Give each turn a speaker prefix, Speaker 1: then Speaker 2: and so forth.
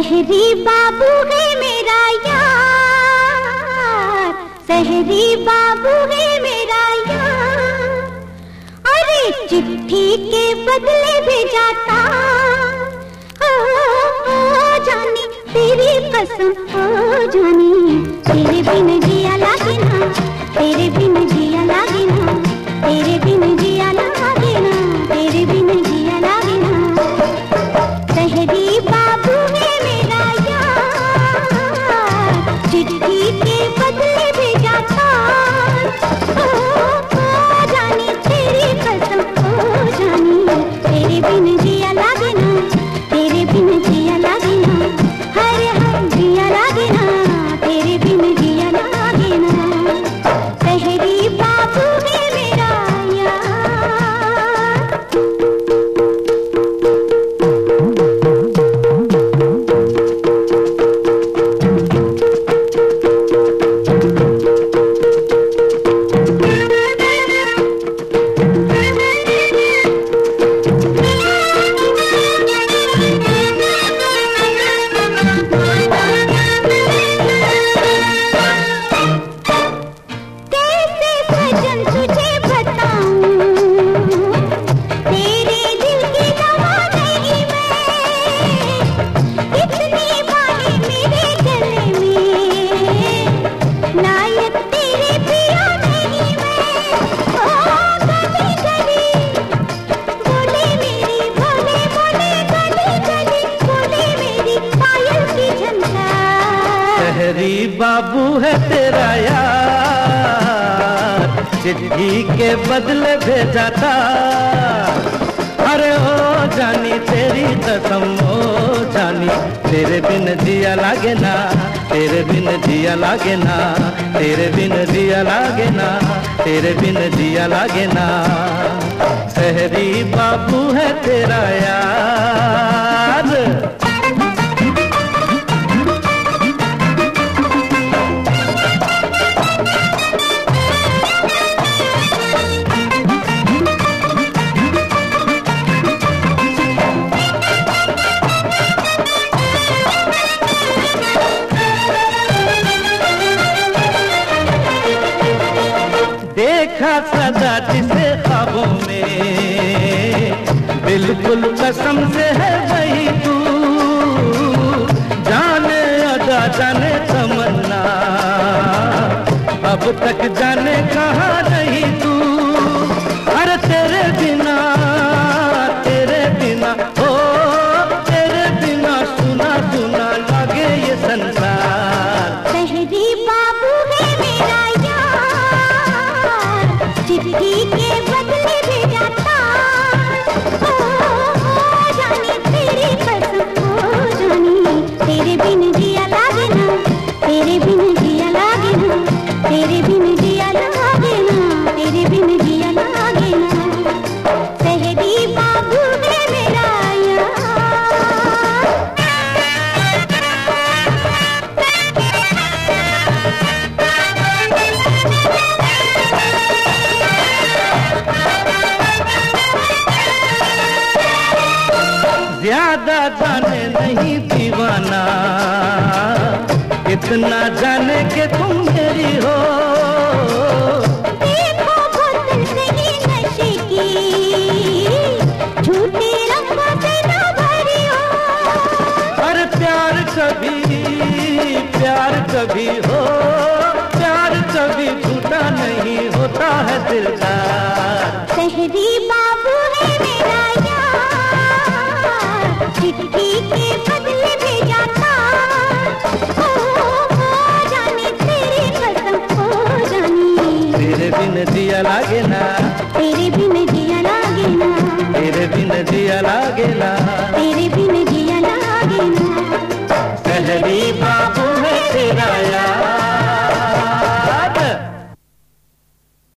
Speaker 1: शहरी बाबू है मेरा यार, शहरी बाबू है मेरा यार। अरे चिट्ठी के बदले भेजाता, ओ जानी तेरी कसम, ओ जानी तेरे बिन जिया लागे ना, तेरे बिन जिया लागे ना, तेरे बिन जिया लागे ना, तेरे बिन जिया लागे ना। शहरी बाबू है मेरा यार, चिट्ठी के बदले भेजाता, ओ जानी तेरी कसम, ओ जानी तेरे बिन जिया लागे ना, तेरे बिन जिया लागे ना, हर हर जिया लागे ना, तेरे बिन जिया लागे ना। शहरी बाबू है मेरा यार।
Speaker 2: शहरी बाबू है तेरा यार, चिट्ठी के बदले भेजाता, अरे ओ जानी तेरी कसम, ओ जानी तेरे बिन जिया लागे ना, तेरे बिन जिया लागे ना, तेरे बिन जिया लागे ना, तेरे बिन जिया लागे ना। शहरी बाबू है तेरा यार। देखा सदा जिसे ख्वाबों में, बिल्कुल कसम से है वही तू, जाने अदा जाने तमन्ना, अब तक जाने कहाँ नहीं तू। अरे तेरे बिना ओ तेरे बिना सुना सुना लगे ये संसार।
Speaker 1: शहरी बाबू है मेरा यार, चिट्ठी के बदले भेजाता, ओ जानी तेरी कसम, ओ जानी तेरे बिन जिया लागे ना, तेरे बिन जिया लागे ना, तेरे बिन जिया लागे ना, तेरे बिन जिया लागे ना। शहरी बाबू है मेरा
Speaker 2: ज्यादा जाने नहीं दीवाना, इतना जाने के तुम मेरी हो।
Speaker 1: देखो बोतल नहीं नशे की, झूठे रंगों से न भरी हो।
Speaker 2: अरे प्यार कभी हो, प्यार कभी झूठा नहीं होता है दिलदार।
Speaker 1: शहरी बाबू है मेरा यार, चिट्ठी के बदले भेजाता, ओ जानी तेरी कसम, ओ जानी
Speaker 2: तेरे बिन जिया लागे ना,
Speaker 1: तेरे बिन जिया लागे ना,
Speaker 2: तेरे बिन जिया लागे ना।